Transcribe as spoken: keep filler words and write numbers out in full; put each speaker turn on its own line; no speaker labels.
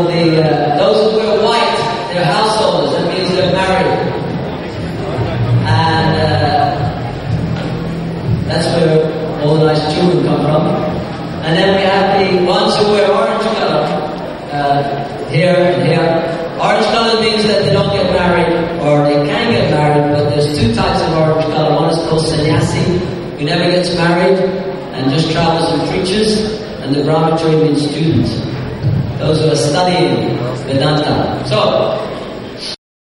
know, the uh, those who wear white, they're householders. That means they're married. And uh, that's where all the nice children come from. And then we have the ones who wear orange color, uh, here and here. Orange color means that they don't get married, or they can get married, but there's two types of orange color. One is called sannyasi, who never gets married and just travels and preaches, and the brahmachari means students, those who are studying Vedanta. So,